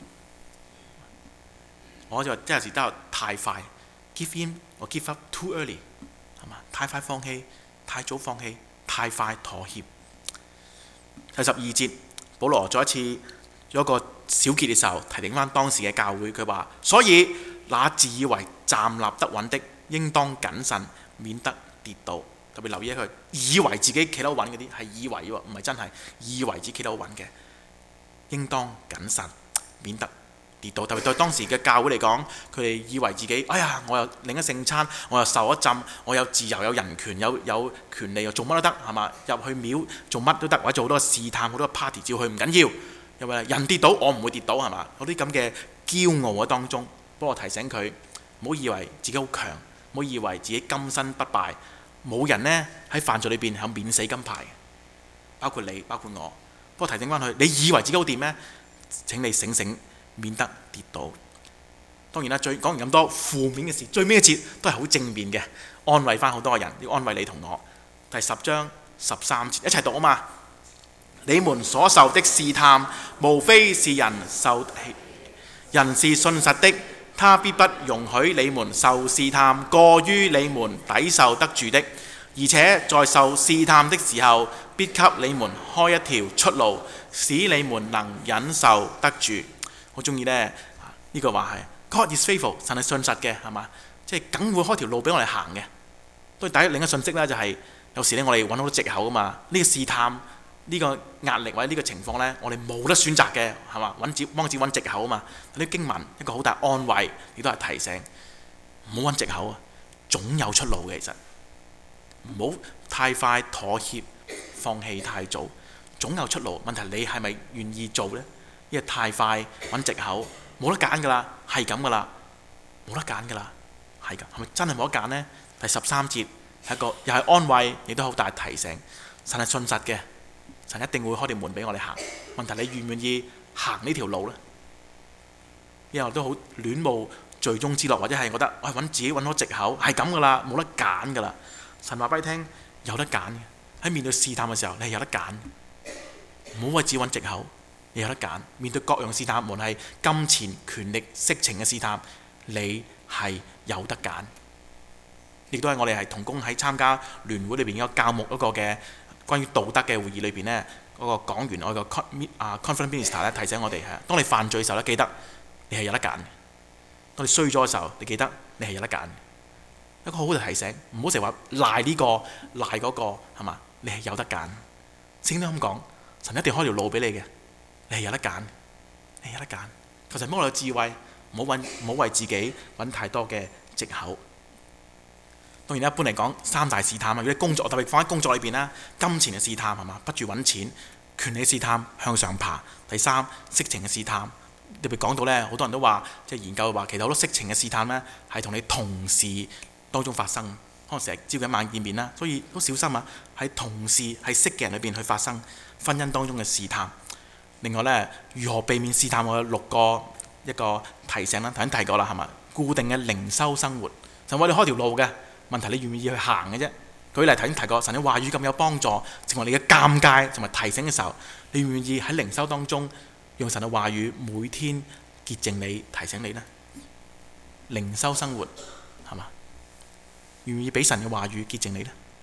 [SPEAKER 2] 我就話即係有時都有太快 give in 或 give up too early， 係嘛？太快放棄，太早放棄，太快妥協。第十二節，保羅再一次有一個小結嘅時候，提醒翻當時嘅教會，佢話：所以那自以為站立得穩的，應當謹慎，免得跌倒。特別留意一佢，以為自己企得穩嗰啲係以為喎，唔係真係以為自己企得穩嘅，應當謹慎，免得跌倒。特別對當時嘅教會嚟講，佢哋以為自己，哎呀，我又領咗聖餐，我又受咗浸，我有自由、有人權、有有權利，又做乜都得，係嘛？入去廟做乜都得，或者做好多試探、好多 party 照去唔緊要。又話人跌倒，我唔會跌倒，係嘛？嗰啲咁嘅驕傲喺當中，不過提醒佢唔好以為自己好強，唔好以為自己今生不敗。冇人呢喺犯罪裏邊有免死金牌，包括你，包括我。不過提醒翻佢，你以為自己好掂咩？請你醒醒，免得跌倒。當然啦，最講完咁多負面嘅事，最尾一節都係好正面嘅，安慰翻好多人，要安慰你同我。第十章十三節一齊讀啊嘛！你們所受的試探，無非是人受，人是信實的。他必不容許你們受試探過於你們抵受得住的，而且在受試探的時候，必給你們開一條出路，使你們能忍受得住。好中意呢，呢句話係 God is faithful， 神係信實嘅，係嘛？即係梗會開條路俾我哋行嘅。都第一另一個信息呢，就係、是、有時呢，我哋揾好多藉口噶嘛。呢、這個試探。呢個壓力或者呢個情況呢，我哋冇得選擇嘅，係嘛？揾自幫自己揾藉口啊嘛！呢啲經文一個好大安慰，亦都係提醒，唔好揾藉口啊，總有出路嘅。其實唔好太快妥協，放棄太早，總有出路。問題你係咪願意做呢？因為太快揾藉口，冇得揀㗎啦，係咁㗎啦，冇得揀㗎啦，係㗎，係咪真係冇得揀呢？第十三節係一個又係安慰，亦都好大提醒，神係信實嘅。神一定會開條門俾我哋行，問題你願唔願意行呢條路呢？因為我都好戀慕罪中之樂，或者係覺得我係揾自己揾到藉口，係咁噶啦，冇得揀噶啦。神話俾你聽，有得揀嘅。喺面對試探嘅時候，你係有得揀，唔好為自己揾藉口，你有得揀。面對各樣試探，無論係金錢、權力、色情嘅試探，你係有得揀。亦都係我哋係同工喺參加聯會裏邊嗰個教牧一個嘅。關於道德嘅會議裏邊呢，嗰、那個講員我個 conference minister 咧提醒我哋係，當你犯罪嘅時候咧，記得你係有得揀。當你衰咗嘅時候，你記得你係有得揀。一個好好嘅提醒，唔好成日話賴呢個賴嗰個係嘛？你係有得揀。聖經都咁講，神一定開條路俾你嘅，你係有得揀，你係有得揀。求神幫我有智慧，唔好揾唔好為自己揾太多嘅藉口。當然一般嚟講，三大試探啊，如果工作特別放喺工作裏邊啦，金錢嘅試探係嘛，不住揾錢；權力嘅試探，向上爬；第三，色情嘅試探。特別講到呢，好多人都話，即係研究話，其實好多色情嘅試探呢，係同你同事當中發生，可能成日朝九晚見面啦，所以都小心啊！喺同事係識嘅人裏邊去發生婚姻當中嘅試探。另外呢，如何避免試探？我有六個一個提醒啦，頭先提過啦，係嘛？固定嘅靈修生活，就為你開條路嘅。問題你願唔願意去行嘅啫？舉例頭先提過，神嘅話語咁有幫助，成為你嘅鑑戒同埋提醒嘅時候，你願唔願意喺靈修當中用神嘅話語每天潔淨你、提醒你呢？靈修生活係嘛？願唔願意俾神嘅話語潔淨你呢？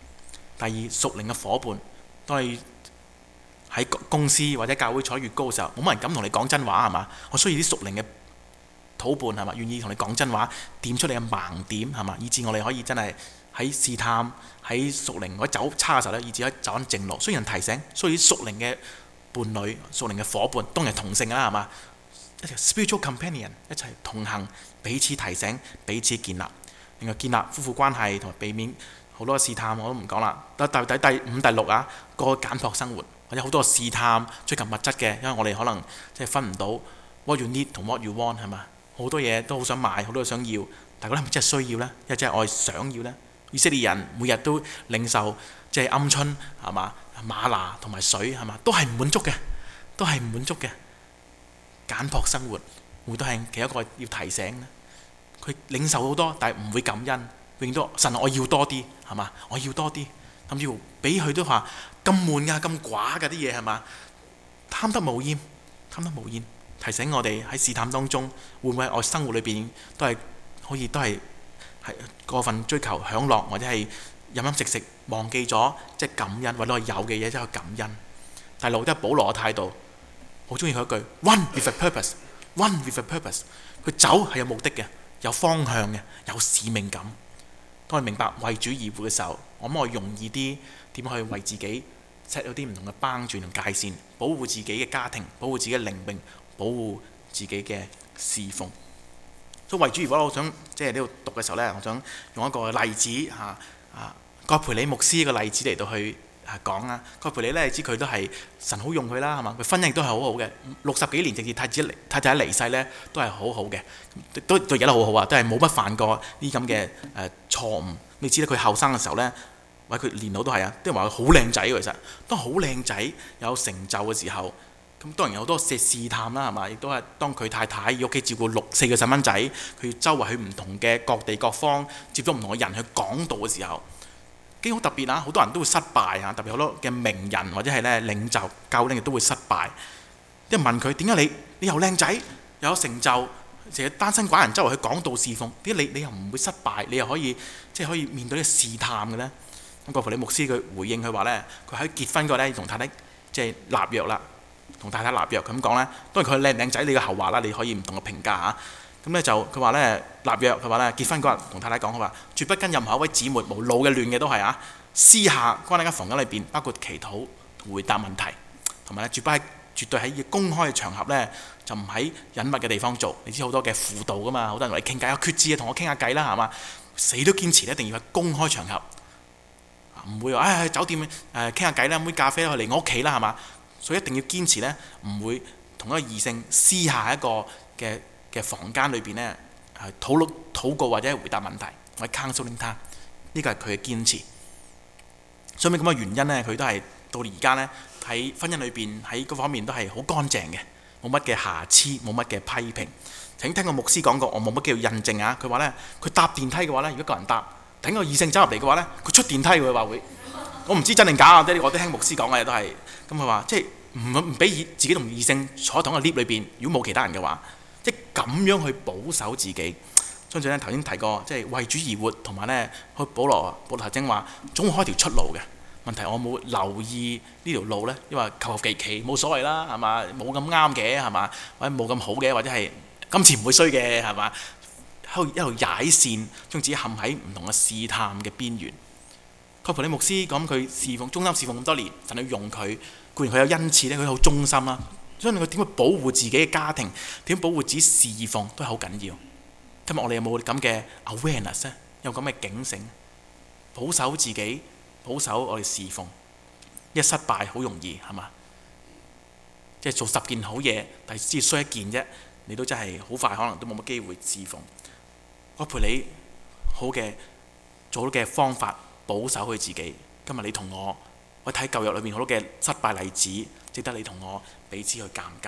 [SPEAKER 2] 第二屬靈嘅伙伴，當你喺公司或者教會坐越高嘅時候，冇乜人敢同你講真話係嘛？我需要啲屬靈嘅夥伴係嘛，願意同你講真話，點出你嘅盲點係嘛，以致我哋可以真係喺試探喺屬靈或者走差嘅時候咧，以致可以走緊正路。雖然提醒，需要啲屬靈嘅伴侶、屬靈嘅伙伴，當然係同性啦係嘛，一條 spiritual companion 一齊同行，彼此提醒，彼此建立，另外建立夫婦關係同埋避免好多試探，我都唔講啦。第第第第五、第六啊，過簡樸生活，或者好多試探追求物質嘅，因為我哋可能即係分唔到 what you need 同 what you want 係嘛，好多嘢都好想買，好多嘢想要，但係嗰啲係咪真係需要呢？一真係我係想要呢？以色列人每日都領受即係鵪鶉係嘛、嗎哪同埋水係嘛，都係唔滿足嘅，都係唔滿足嘅。簡樸生活會都係其中一個要提醒咧。佢領受好多，但係唔會感恩，永遠都神我要多啲係嘛，我要多啲，甚至乎俾佢都話咁悶㗎、咁寡㗎啲嘢係嘛，貪得無厭，貪得無厭，提醒我哋喺試探當中，會唔會喺我生活裏邊都係可以都係係過分追求享樂，或者係飲飲食食，忘記咗即係感恩，或者我有嘅嘢即係感恩。第六都係保羅嘅態度，好中意佢一句 One with a purpose，One with a purpose。佢走係有目的嘅，有方向嘅，有使命感。當我明白為主而活嘅時候，我諗我容易啲點去為自己 set 咗啲唔同嘅幫助同界線，保護自己嘅家庭，保護自己嘅靈命，保護自己嘅侍奉。所以為主而活，我想即係呢度讀嘅時候呢，我想用一個例子嚇啊，葛培理牧師嘅例子嚟到去啊講啊。葛培理呢，你知佢都係神好用佢啦，係嘛？佢婚姻都係好好嘅，六十幾年直至太子太太離世呢，都係好好嘅，都都而家都好好啊，都係冇乜犯過呢咁嘅誒錯誤。你知咧，佢後生嘅時候呢，或者佢年老都係啊，啲人話佢好靚仔喎。其實當好靚仔有成就嘅時候，咁當然有好多嘅試探啦，係嘛？亦都係當佢太太要屋企照顧六四個細蚊仔，佢要周圍去唔同嘅各地各方接觸唔同嘅人去講道嘅時候，幾好特別啊！好多人都會失敗啊，特別好多嘅名人或者係咧領袖、教領亦都會失敗。啲人問佢點解你你又靚仔又有成就，成日單身寡人周圍去講道侍奉，點解你你又唔會失敗，你又可以即係可以面對呢個試探嘅呢？咁葛培理牧師佢回應佢話呢，佢喺結婚嗰陣同太太即係立約啦。同太太立約咁講呢，當然佢靚唔靚仔你嘅後話啦，你可以唔同嘅評價嚇。咁咧就佢話呢，立約，佢話呢結婚嗰日同太太講，佢話絕不跟任何一位姊妹無路嘅亂嘅都係啊，私下關喺間房間裏邊，包括祈禱、回答問題，同埋咧絕不喺絕對喺公開嘅場合呢，就唔喺隱密嘅地方做。你知好多嘅輔導噶嘛，好多人嚟傾偈有決志啊，同我傾下偈啦係嘛，死都堅持一定要喺公開場合，唔會話唉、哎、酒店誒傾下偈啦，飲杯咖啡啦，嚟我屋企啦係嘛。所以一定要堅持呢，唔會同一個異性私下一個嘅嘅房間裏邊呢，係討論禱告或者回答問題，或者 counseling time，呢個係佢嘅堅持。所以咁嘅原因呢，佢都係到而家呢，喺婚姻裏邊喺嗰方面都係好乾淨嘅，冇乜嘅瑕疵，冇乜嘅批評。曾經聽過牧師講過，我冇乜機會印證啊。佢話呢，佢搭電梯嘅話呢，如果一個人搭，等個異性走入嚟嘅話呢，佢出電梯佢話會。我唔知真定假啊！啲我都聽牧師講嘅嘢都係咁。佢話即係唔唔俾自己同異性坐喺同一個 lift 裏邊，如果冇其他人嘅話，即係咁樣去保守自己。相信咧頭先提過，即係為主而活，同埋咧，去保羅保羅頭先話總會開條出路嘅。問題我冇留意呢條路咧，因為求求其其冇所謂啦，係嘛？冇咁啱嘅係嘛？或者冇咁好嘅，或者係今次唔會衰嘅係嘛？喺度一路踩線，將自己陷喺唔同嘅試探嘅邊緣。葛培理牧師講佢侍奉忠心侍奉咁多年，神要用佢，固然佢有恩賜咧，佢好忠心啦。所以佢點去保護自己嘅家庭，點保護自己侍奉都係好緊要。今日我哋有冇咁嘅 awareness 咧？有咁嘅警醒，保守自己，保守我哋侍奉。一失敗好容易係嘛？即係做十件好嘢，但係只衰一件啫，你都真係好快可能都冇乜機會侍奉。葛培理好嘅做到嘅方法。保守佢自己。今日你同我，我睇舊約裏面好多嘅失敗例子，值得你同我彼此去鑑戒。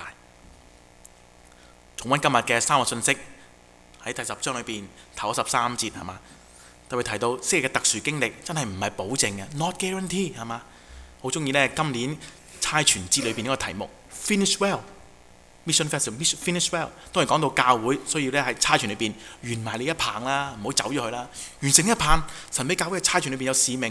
[SPEAKER 2] 重溫今日嘅三個信息，喺第十章裏邊頭十三節係嘛，特別提到昔日嘅特殊經歷真係唔係保證嘅 ，not guarantee 係嘛。好中意呢今年差傳節裏邊呢個題目 Finish Well。Mission Festival Finish Well 都係講到教會需要咧喺差傳裏邊完埋你一棒啦，唔好走咗去啦。完成一棒，神俾教會嘅差傳裏邊有使命嘅，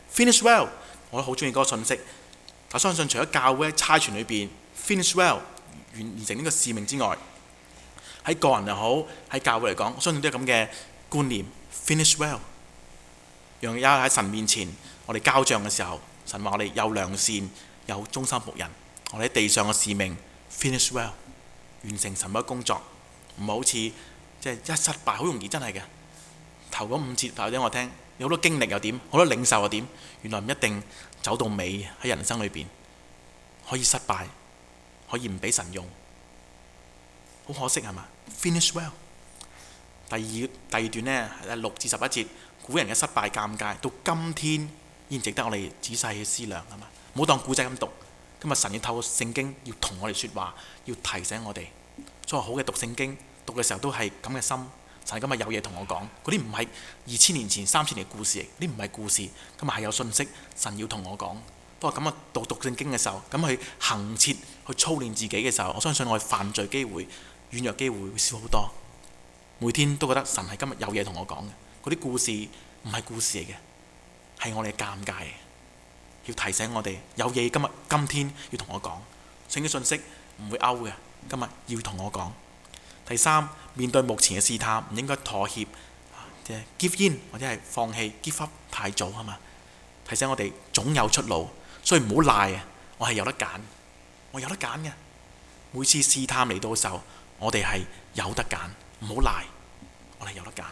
[SPEAKER 2] finish well， 我都好中意嗰個信息。我相信除咗教會喺差傳裏邊 finish well 完完成呢個使命之外，喺個人又好，喺教會嚟講，我相信都係咁嘅觀念 finish well。讓而家喺神面前，我哋交賬嘅時候，神話我哋有良善，有忠心僕人，我哋喺地上嘅使命 finish well， 完成神嘅工作，唔好似即係一失敗好容易真係嘅。頭嗰五節話俾我聽，有好多經歷又點，好多領受又點，原來唔一定走到尾喺人生裏邊可以失敗，可以唔俾神用，好可惜係嘛 ？Finish well。第二第二段呢，六至十一節，古人嘅失敗尷尬，到今天依然值得我哋仔細去思量係嘛？唔好當古仔咁讀。今日神要透過聖經要同我哋説話，要提醒我哋。所以好嘅讀聖經讀嘅時候都係咁嘅心。神今日有嘢同我講，嗰啲唔係二千年前、三千年嘅故事嚟，啲唔係故事，今日係有信息，神要同我講。不過咁啊，讀讀聖經嘅時候，咁去行切去操練自己嘅時候，我相信我哋犯罪機會、軟弱機會會少好多。每天都覺得神係今日有嘢同我講嘅，嗰啲故事唔係故事嚟嘅，係我哋嘅尷尬，要提醒我哋有嘢今日今天要同我講。聖經信息唔會 out 嘅，今日要同我講。第三，面對目前嘅試探，唔應該妥協，即係 give in 或者係放棄 give up 太早係嘛？提醒我哋總有出路，所以唔好賴啊！我係有得揀，我有得揀嘅。每次試探嚟到嘅時候，我哋係有得揀，唔好賴，我哋有得揀。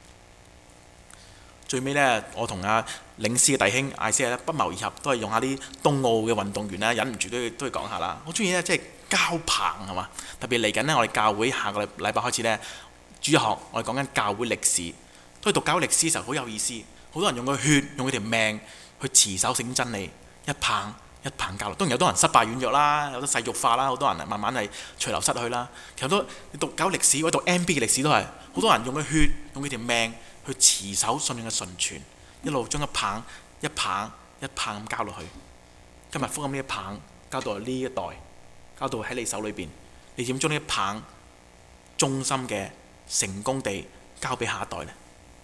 [SPEAKER 2] 最尾呢，我同阿領詩嘅弟兄艾斯咧不謀而合，都係用下啲東奧嘅運動員咧，忍唔住都要都要講下啦。我中意咧，即係交棒係嘛？特別嚟緊呢，我哋教會下個禮禮拜開始呢，主日學我哋講緊教會歷史，都係讀教會歷史嘅時候好有意思。好多人用個血，用佢條命去持守聖經真理，一棒一棒交落。當然有多人失敗軟弱啦，有啲世俗化啦，好多人慢慢係隨流失去啦。其實都你讀教會歷史或者讀 M B 嘅歷史都係好多人用個血，用佢條命去持守信仰嘅純全，一路將一棒一棒一棒咁交落去。今日福音呢一棒交到呢一代，交到喺你手裏邊，你點將呢一棒忠心嘅成功地交俾下一代呢？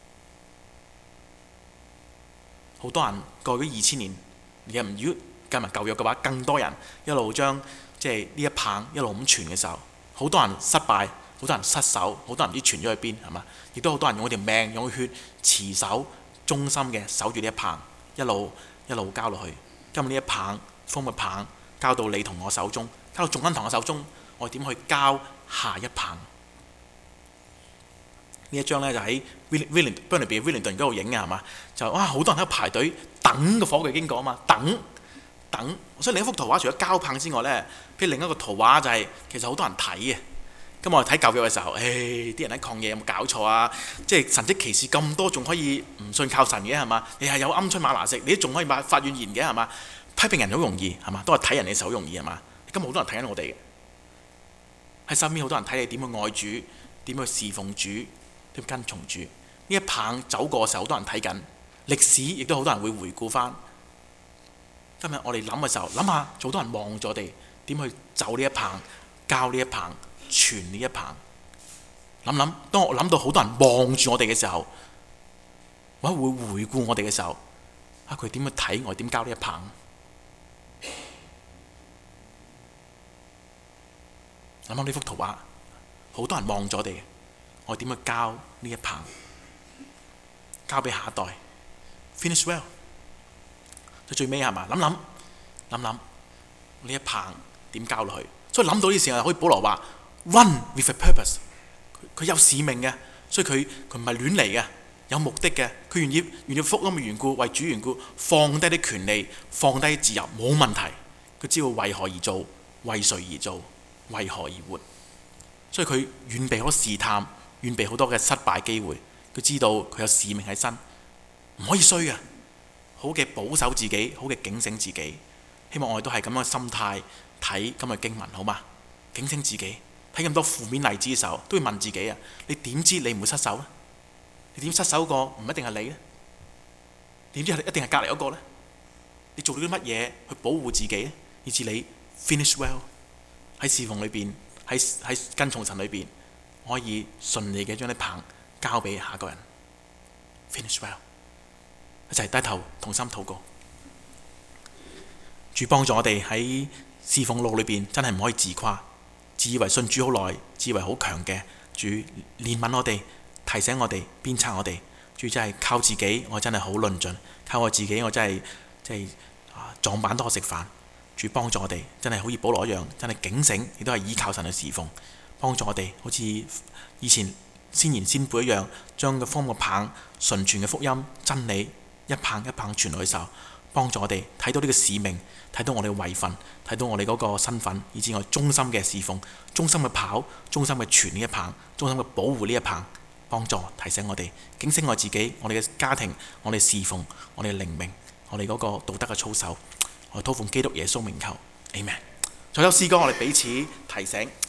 [SPEAKER 2] 好多人過咗二千年，又唔如果計埋舊約嘅話，更多人一路將即係呢一棒一路咁傳嘅時候，好多人失敗，好多人失手，好多人唔知傳咗去邊係嘛？亦都好多人用佢條命、用佢血持守忠心嘅守住呢一棒，一路一路交落去。今日呢一棒風嘅棒交到你同我手中，交到眾恩堂嘅手中，我哋點去交下一棒？呢一張咧就喺 Willing Burnaby Wellington 嗰度影嘅係嘛？就哇好多人喺度排隊等個火炬經過啊嘛，等等。所以另一幅圖畫除咗交棒之外咧，譬如另一個圖畫就係、是、其實好多人睇嘅。咁我哋睇舊約嘅時候，誒啲人喺抗嘢有冇搞錯啊？即係神蹟奇事咁多，仲可以唔信靠神嘅係嘛？你係有鵪鶉馬拿食，你都仲可以發怨言嘅係嘛？批評人好容易係嘛？都係睇人嘅時候好容易係嘛？今日好多人睇緊我哋嘅，喺身邊好多人睇你點去愛主，點去侍奉主，點跟從主。呢一棒走過嘅時候，好多人睇緊，歷史亦都好多人會回顧翻。今日我哋諗嘅時候，諗下好多人望咗我哋點去走呢一棒，交呢一棒，傳呢一棒。諗諗，當我諗到好多人望住我哋嘅時候，或者會回顧我哋嘅時候，啊佢點去睇我哋點交呢一棒？諗下呢幅圖畫，好多人望咗我哋，我哋點去交呢一棒？交俾下一代 ，finish well。到最尾係嘛？諗諗諗諗呢一棒點交落去？所以諗到呢時候，可以保羅話 run with a purpose。佢有使命嘅，所以佢佢唔係亂嚟嘅，有目的嘅。佢願意願意福音嘅緣故，為主緣故，放低啲權利，放低自由，冇問題。佢知道為何而做，為誰而做，為何而活。所以佢遠避好多試探，遠避好多嘅失敗機會。佢知道佢有使命喺身，唔可以衰嘅。好嘅保守自己，好嘅警醒自己。希望我哋都係咁樣嘅心態睇今日經文，好嗎？警醒自己，睇咁多負面例子嘅時候，都要問自己啊：你點知你唔會失手咧？你點失手個唔一定係你咧？點知係一定係隔離嗰個咧？你做咗啲乜嘢去保護自己咧？以至你 finish well 喺侍奉裏邊，喺喺跟從神裏邊，可以順利嘅將啲棒交俾下一個人 finish well。 一齊低頭同心禱告。主幫助我哋喺侍奉路裏邊，真係唔可以自誇，自以為信主好耐，自以為好強嘅。主憐憫我哋，提醒我哋，鞭策我哋。主真係靠自己，我真係好論盡；靠我自己，我真係即係啊撞板多食飯。主幫助我哋，真係好似保羅一樣，真係警醒，亦都係依靠神去侍奉，幫助我哋，好似以前先賢先輩一樣，將個福音嘅棒、純全嘅福音真理一棒一棒傳落去時候，幫助我哋睇到呢個使命，睇到我哋嘅位份，睇到我哋嗰個身份，以至我忠心嘅侍奉、忠心嘅跑、忠心嘅傳呢一棒、忠心嘅保護呢一棒，幫助提醒我哋，警醒我自己，我哋嘅家庭，我哋侍奉，我哋嘅靈命，我哋嗰個道德嘅操守。我禱奉基督耶穌名求 ，Amen。再有詩歌，我哋彼此提醒。